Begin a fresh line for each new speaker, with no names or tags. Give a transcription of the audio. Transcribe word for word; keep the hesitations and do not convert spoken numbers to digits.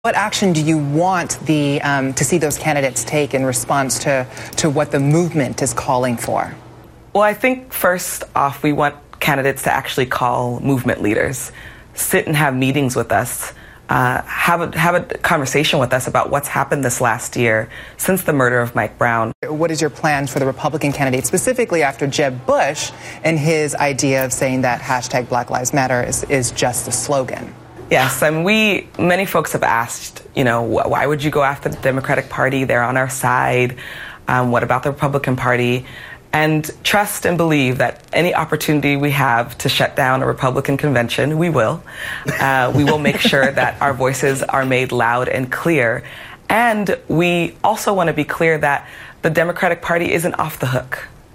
What action do you want the um, to see those candidates take in response to, to what the movement is calling for?
Well, I think first off, we want candidates to actually call movement leaders, sit and have meetings with us, uh, have a, have a conversation with us about what's happened this last year since the murder of Mike Brown.
What is your plan for the Republican candidate, specifically after Jeb Bush and his idea of saying that hashtag Black Lives Matter is, is just a slogan?
Yes, I mean, we, many folks have asked, you know, why would you go after the Democratic Party? They're on our side. Um, what about the Republican Party? And trust and believe that any opportunity we have to shut down a Republican convention, we will. Uh, we will make sure that our voices are made loud and clear. And we also want to be clear that the Democratic Party isn't off the hook.